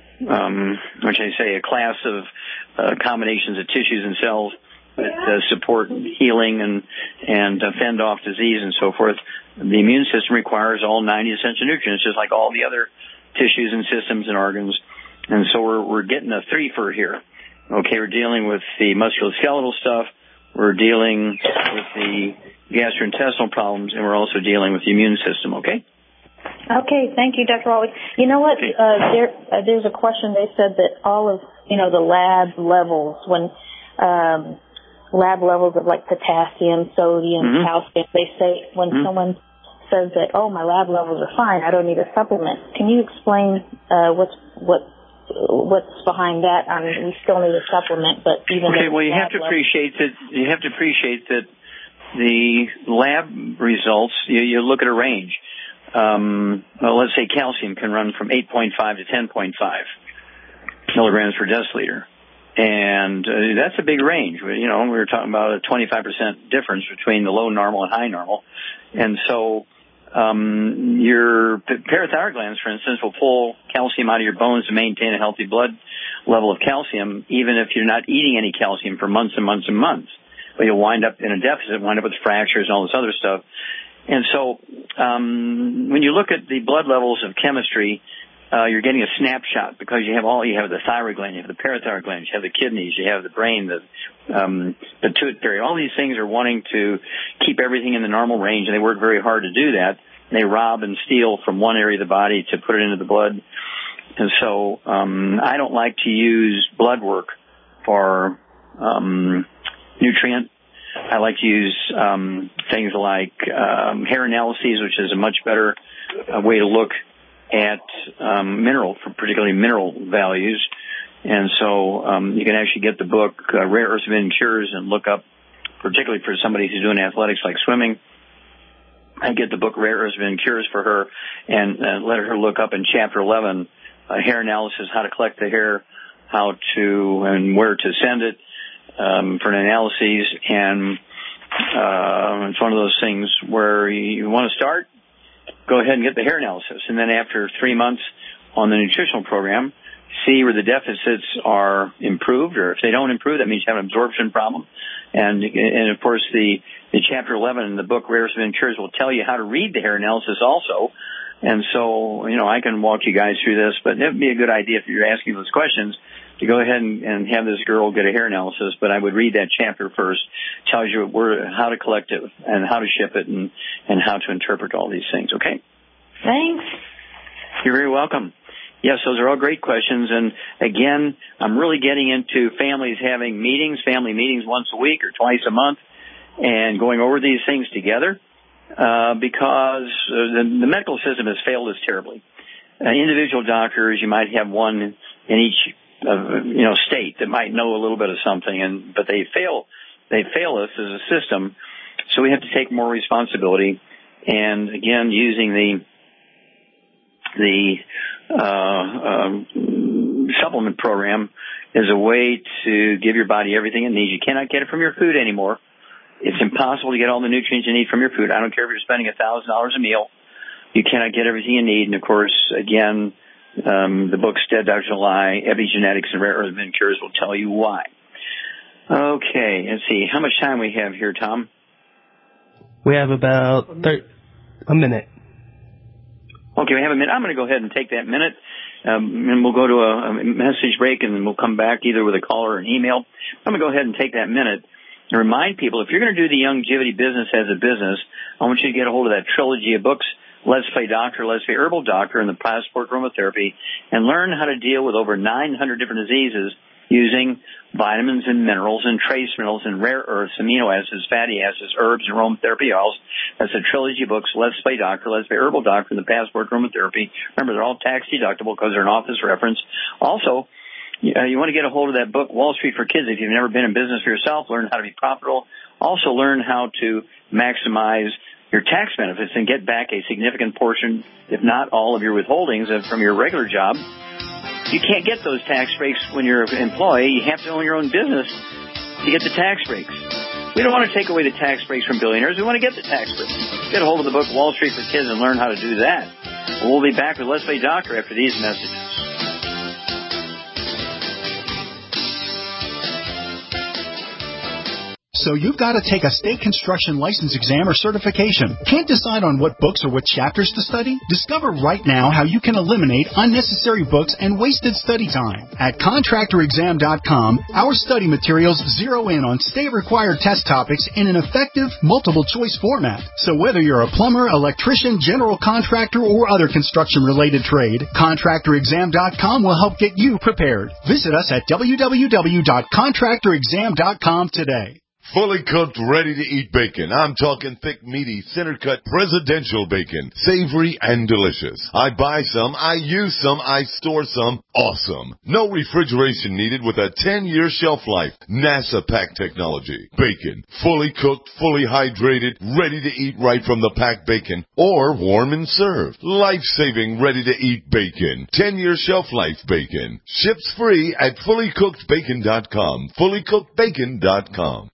class of combinations of tissues and cells that support healing and fend off disease and so forth. The immune system requires all 90 essential nutrients, just like all the other tissues and systems and organs. And so we're getting a three-fer here. Okay, we're dealing with the musculoskeletal stuff, we're dealing with the gastrointestinal problems, and we're also dealing with the immune system, okay? Okay, thank you, Dr. Wallach. You know what? There's a question. They said that all of, the lab levels, when lab levels of like potassium, sodium, calcium, they say when someone says that, oh, my lab levels are fine, I don't need a supplement. Can you explain what's behind that? I mean, we still need a supplement, but even you have to appreciate that the lab results, you look at a range. Let's say calcium can run from 8.5 to 10.5 milligrams per deciliter. And that's a big range. We were talking about a 25% difference between the low normal and high normal. And so your parathyroid glands, for instance, will pull calcium out of your bones to maintain a healthy blood level of calcium, even if you're not eating any calcium for months and months and months. But you'll wind up in a deficit, wind up with fractures and all this other stuff. And so when you look at the blood levels of chemistry, you're getting a snapshot because you have the thyroid gland, you have the parathyroid gland, you have the kidneys, you have the brain, the pituitary. All these things are wanting to keep everything in the normal range, and they work very hard to do that. They rob and steal from one area of the body to put it into the blood. And so I don't like to use blood work for nutrient. I like to use things like hair analyses, which is a much better way to look at particularly mineral values. And so you can actually get the book Rare Earths of Hidden Cures and look up, particularly for somebody who's doing athletics like swimming, I get the book Rare Earths of Hidden Cures for her and let her look up in Chapter 11 hair analysis, how to collect the hair, how to and where to send it for an analysis. And it's one of those things where you want to start, go ahead and get the hair analysis. And then after 3 months on the nutritional program, see where the deficits are improved, or if they don't improve, that means you have an absorption problem. And of course, the Chapter 11 in the book Rare Earths of Hidden Cures will tell you how to read the hair analysis also. And so, I can walk you guys through this, but it would be a good idea if you're asking those questions to go ahead and have this girl get a hair analysis. But I would read that chapter first. Tells you how to collect it and how to ship it and how to interpret all these things, okay? Thanks. You're very welcome. Yes, those are all great questions. And again, I'm really getting into families having family meetings once a week or twice a month, and going over these things together because the medical system has failed us terribly. Individual doctors, you might have one in each state that might know a little bit of something, but they fail us as a system. So we have to take more responsibility. And again, using the supplement program is a way to give your body everything it needs. You cannot get it from your food anymore. It's impossible to get all the nutrients you need from your food. I don't care if you're spending $1,000 a meal. You cannot get everything you need. And of course, again, the books Dead Doctors Don't Lie, Epigenetics, and Rare Earths of Hidden Cures will tell you why. Okay, let's see. How much time we have here, Tom? We have about a minute. Okay, we have a minute. I'm going to go ahead and take that minute, and we'll go to a message break, and then we'll come back either with a call or an email. I'm going to go ahead and take that minute and remind people, if you're going to do the longevity business as a business, I want you to get a hold of that trilogy of books, Let's Play Doctor, Let's Play Herbal Doctor, and the Passport Aromatherapy, and learn how to deal with over 900 different diseases using vitamins and minerals and trace minerals and rare earths, amino acids, fatty acids, herbs, and aromatherapy oils. That's a trilogy of books, Let's Play Doctor, Let's Play Herbal Doctor, and the Passport Aromatherapy. Remember, they're all tax deductible because they're an office reference. Also, You want to get a hold of that book, Wall Street for Kids. If you've never been in business for yourself, learn how to be profitable. Also learn how to maximize your tax benefits and get back a significant portion, if not all, of your withholdings from your regular job. You can't get those tax breaks when you're an employee. You have to own your own business to get the tax breaks. We don't want to take away the tax breaks from billionaires. We want to get the tax breaks. Get a hold of the book, Wall Street for Kids, and learn how to do that. We'll be back with Leslie Doctor after these messages. So you've got to take a state construction license exam or certification. Can't decide on what books or what chapters to study? Discover right now how you can eliminate unnecessary books and wasted study time. At contractorexam.com, our study materials zero in on state-required test topics in an effective, multiple-choice format. So whether you're a plumber, electrician, general contractor, or other construction-related trade, contractorexam.com will help get you prepared. Visit us at www.contractorexam.com today. Fully cooked, ready-to-eat bacon. I'm talking thick, meaty, center-cut, presidential bacon. Savory and delicious. I buy some, I use some, I store some. Awesome. No refrigeration needed with a 10-year shelf life. NASA pack technology. Bacon. Fully cooked, fully hydrated, ready to eat right from the packed bacon. Or warm and served. Life-saving, ready-to-eat bacon. 10-year shelf life bacon. Ships free at fullycookedbacon.com. Fullycookedbacon.com.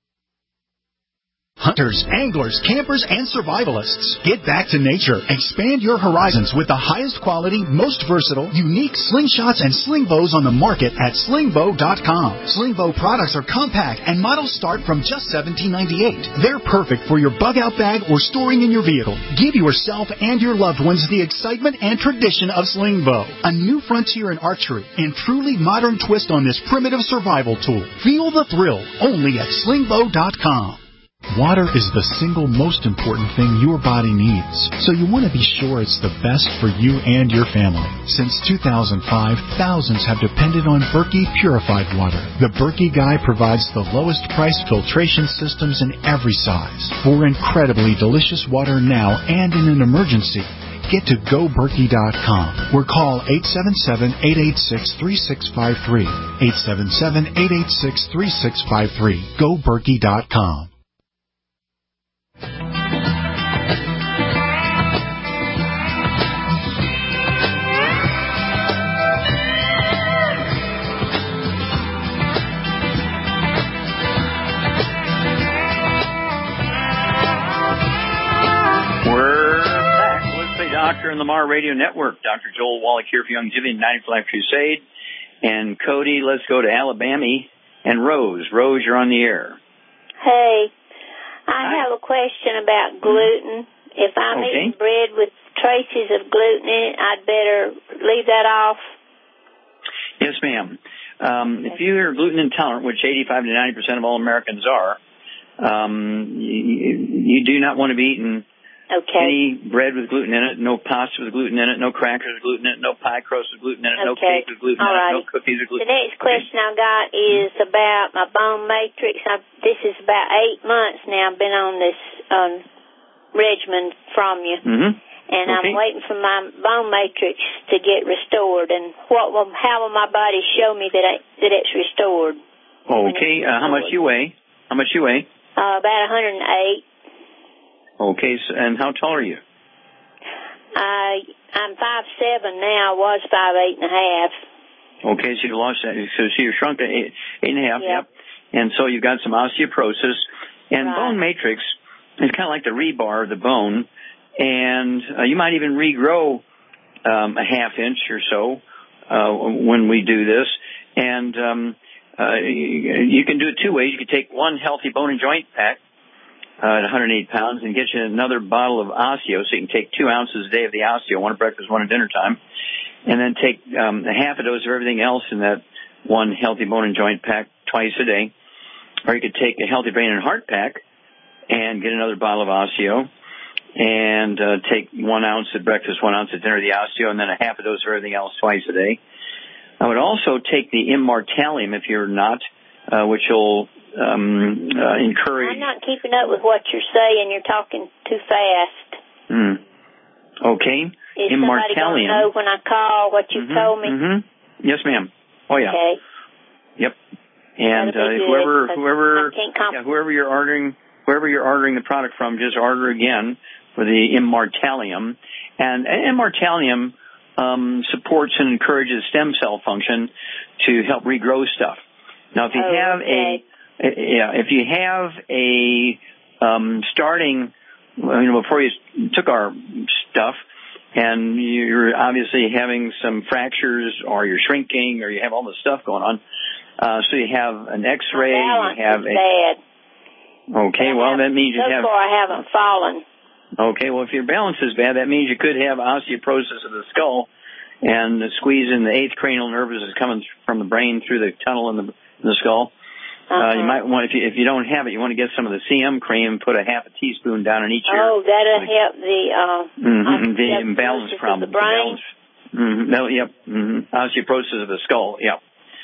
Hunters, anglers, campers, and survivalists. Get back to nature. Expand your horizons with the highest quality, most versatile, unique slingshots and sling bows on the market at slingbow.com. Slingbow products are compact and models start from just $17.98. They're perfect for your bug out bag or storing in your vehicle. Give yourself and your loved ones the excitement and tradition of Slingbow. A new frontier in archery and truly modern twist on this primitive survival tool. Feel the thrill only at slingbow.com. Water is the single most important thing your body needs, so you want to be sure it's the best for you and your family. Since 2005, thousands have depended on Berkey purified water. The Berkey Guy provides the lowest price filtration systems in every size for incredibly delicious water now and in an emergency. Get to GoBerkey.com or call 877-886-3653. 877-886-3653. GoBerkey.com. Doctor and Lamar Radio Network. Dr. Joel Wallach here for Youngevity 90 for Life Crusade. And Cody, let's go to Alabama. And Rose. Rose, you're on the air. Hey, I have a question about gluten. If I'm eating bread with traces of gluten in it, I'd better leave that off? Yes, ma'am. If you're gluten intolerant, which 85 to 90% of all Americans are, you do not want to be eating any bread with gluten in it, no pasta with gluten in it, no crackers with gluten in it, no pie crust with gluten in it, no cake with gluten in it, no cookies with gluten in it. The next question I got is about my bone matrix. This is about 8 months now I've been on this regimen from you. And I'm waiting for my bone matrix to get restored. And how will my body show me that it's restored? Okay. How much you weigh? About 108. Okay, and how tall are you? I'm 5'7" now. I was 5'8.5". Okay, so you lost that. So you're shrunk to 8.5. Yep. And so you've got some osteoporosis. And bone matrix is kind of like the rebar of the bone. And you might even regrow a half inch or so when we do this. And you can do it two ways. You can take one healthy bone and joint pack at 108 pounds and get you another bottle of Osteo, so you can take 2 ounces a day of the Osteo, one at breakfast, one at dinner time, and then take a half a dose of everything else in that one healthy bone and joint pack twice a day. Or you could take a healthy brain and heart pack and get another bottle of Osteo and take 1 ounce at breakfast, 1 ounce at dinner of the Osteo, and then a half a dose of everything else twice a day. I would also take the Immortalium if you're not, which will encourage. I'm not keeping up with what you're saying. You're talking too fast. Okay. Is somebody going to know when I call what you told me? Yes, ma'am. Oh, yeah. Okay. Yep. And whoever you're ordering the product from, just order again for the Immortalium. And Immortalium supports and encourages stem cell function to help regrow stuff. Now, if you have a starting, before you took our stuff, and you're obviously having some fractures, or you're shrinking, or you have all this stuff going on, so you have an X-ray. My balance is bad. Okay, well, that means you have. So far, I haven't fallen. Okay, well, if your balance is bad, that means you could have osteoporosis of the skull, and the squeeze in the 8th cranial nerve is coming from the brain through the tunnel in the skull. You might want, if you don't have it, you want to get some of the CM cream and put a half a teaspoon down in each ear. Oh, that'll help the imbalance problem. Of the brain. Osteoporosis of the skull. Yep.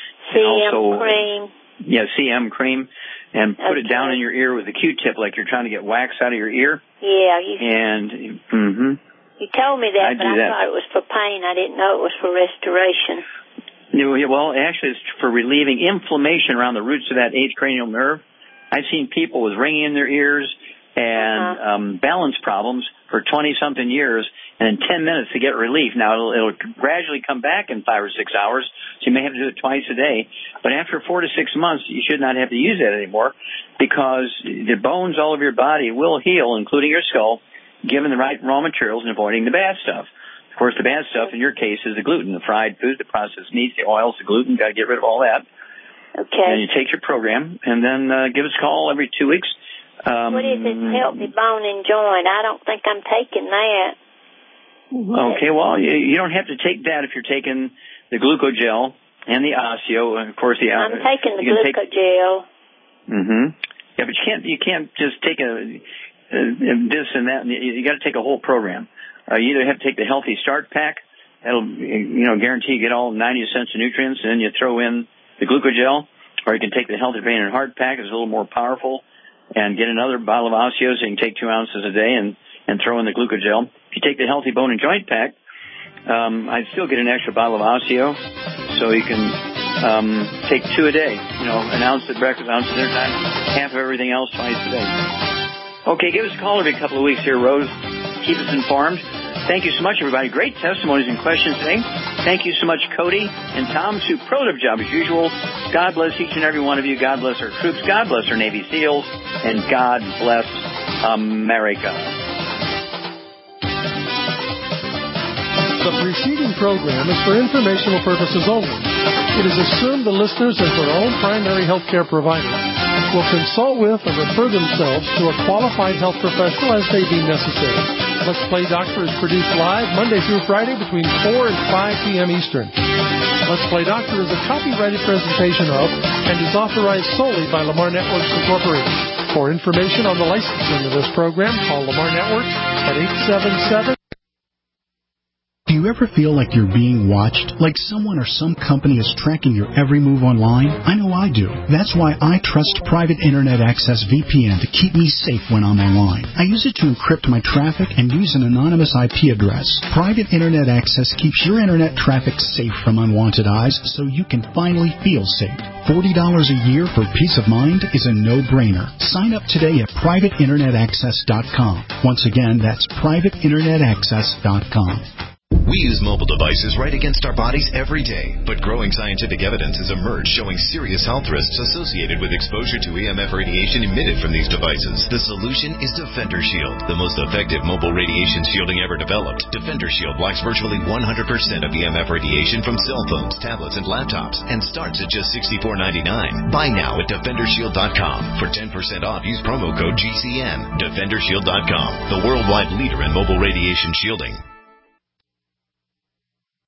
CM cream. Yeah, CM cream, and put it down in your ear with a Q-tip, like you're trying to get wax out of your ear. Yeah. You told me that, but I thought it was for pain. I didn't know it was for restoration. Well, actually, it's for relieving inflammation around the roots of that 8th cranial nerve. I've seen people with ringing in their ears and balance problems for 20-something years, and in 10 minutes to get relief. Now, it'll gradually come back in 5 or 6 hours, so you may have to do it twice a day. But after 4 to 6 months, you should not have to use that anymore, because the bones all over your body will heal, including your skull, given the right raw materials and avoiding the bad stuff. Of course, the bad stuff in your case is the gluten, the fried food, the processed meats, the oils, the gluten. Got to get rid of all that. Okay. And you take your program, and then give us a call every 2 weeks. What is it, healthy bone and joint? I don't think I'm taking that. Okay, well, you don't have to take that if you're taking the glucogel and the osteo, and of course I'm taking the glucogel. Yeah, but you can't just take this and that. You got to take a whole program. You either have to take the Healthy Start Pack. That'll guarantee you get all 90 essential nutrients, and then you throw in the glucogel, or you can take the Healthy Brain and Heart Pack. It's a little more powerful, and get another bottle of osteo, so you can take 2 ounces a day and throw in the glucogel. If you take the Healthy Bone and Joint Pack, I'd still get an extra bottle of osteo, so you can take 2 a day. An ounce at breakfast, an ounce at dinner time, half of everything else twice a day. Okay, give us a call every couple of weeks here, Rose. Keep us informed. Thank you so much, everybody. Great testimonies and questions today. Thank you so much, Cody and Tom. Superlative job as usual. God bless each and every one of you. God bless our troops. God bless our Navy SEALs. And God bless America. The preceding program is for informational purposes only. It is assumed the listeners and their own primary health care provider will consult with or refer themselves to a qualified health professional as they deem necessary. Let's Play Doctor is produced live Monday through Friday between 4 and 5 p.m. Eastern. Let's Play Doctor is a copyrighted presentation of and is authorized solely by Lamar Networks Incorporated. For information on the licensing of this program, call Lamar Networks at 877. Do you ever feel like you're being watched? Like someone or some company is tracking your every move online? I know I do. That's why I trust Private Internet Access VPN to keep me safe when I'm online. I use it to encrypt my traffic and use an anonymous IP address. Private Internet Access keeps your internet traffic safe from unwanted eyes so you can finally feel safe. $40 a year for peace of mind is a no-brainer. Sign up today at privateinternetaccess.com. Once again, that's privateinternetaccess.com. We use mobile devices right against our bodies every day, but growing scientific evidence has emerged showing serious health risks associated with exposure to EMF radiation emitted from these devices. The solution is Defender Shield, the most effective mobile radiation shielding ever developed. Defender Shield blocks virtually 100% of EMF radiation from cell phones, tablets, and laptops, and starts at just $64.99. Buy now at DefenderShield.com. For 10% off, use promo code GCN. DefenderShield.com, the worldwide leader in mobile radiation shielding.